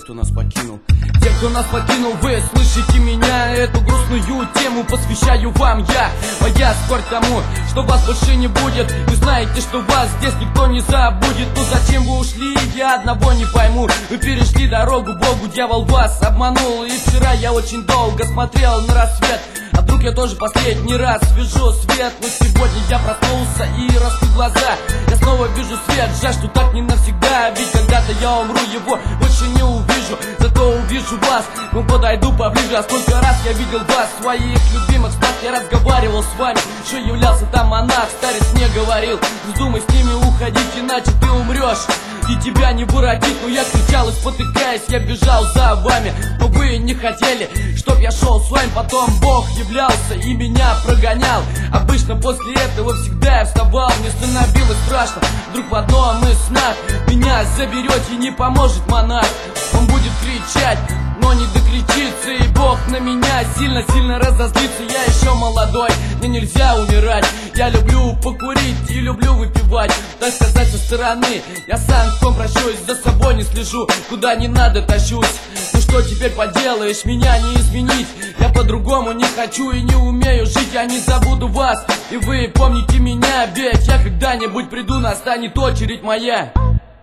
тех, кто нас покинул. Тех, кто нас покинул, вы слышите меня. Эту грустную тему посвящаю вам я. Моя скорбь тому, что вас больше не будет. Вы знаете, что вас здесь никто не забудет. Но зачем вы ушли, я одного не пойму. Вы перешли дорогу Богу, дьявол вас обманул. И вчера я очень долго смотрел на рассвет. А вдруг я тоже последний раз вижу свет. Но сегодня я проснулся и раскрыл глаза. Я снова вижу свет, жаль, что так не навсегда. Ведь когда-то я умру, его больше не увижу. Зато увижу вас, но подойду поближе. А сколько раз я видел вас, своих любимых спас. Я разговаривал с вами, что являлся там монах. Старец мне говорил, вздумай с ними уходить, иначе ты умрешь и тебя не воротить. Но я кричал и спотыкаясь, я бежал за вами. Но вы не хотели, чтоб я шел с вами. Потом Бог являлся и меня прогонял. Обычно после этого всегда я вставал. Мне становилось страшно, вдруг в одном из снах меня заберете, не поможет монах. Он будет кричать, но не докричится. И Бог на меня сильно-сильно разозлится. Я еще молодой, мне нельзя умирать. Я люблю покурить и люблю выпивать, так сказать, со стороны. Я сам в том прощусь, за собой не слежу, куда не надо тащусь. Ну что теперь поделаешь, меня не изменить. Я по-другому не хочу и не умею жить. Я не забуду вас, и вы помните меня. Ведь я когда-нибудь приду, настанет очередь моя.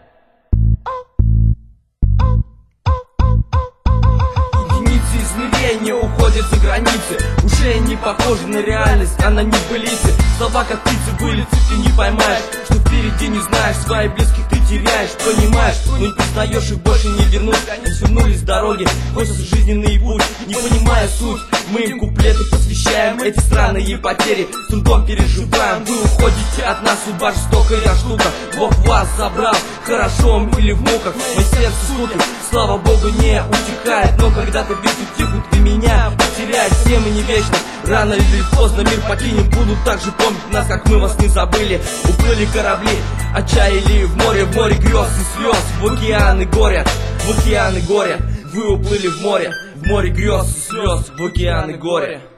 Измерения уходят за границы, уже не похожи на реальность, а на небылицы. Слова как птицы вылетят, ты не поймаешь, что впереди не знаешь, своих близких ты теряешь, понимаешь, но не признаешь, их больше не вернуть. Они свернулись с дороги, хочется жизненный путь, не понимая суть. Мы им куплеты посвящаем, эти странные потери с трудом переживаем. Вы уходите от нас, судьба жестокая штука. Бог вас забрал, хорошо мы были в муках. Мое сердце стукает, слава Богу, не утихает. Но когда-то бит утихнут, ты меня потеряешь. Все мы не вечно, рано или поздно мир покинем. Будут так же помнить нас, как мы вас не забыли. Уплыли корабли, отчаяли в море грез и слез, в океаны горя, в океаны горя. Вы уплыли в море грез и слез, в океаны горя.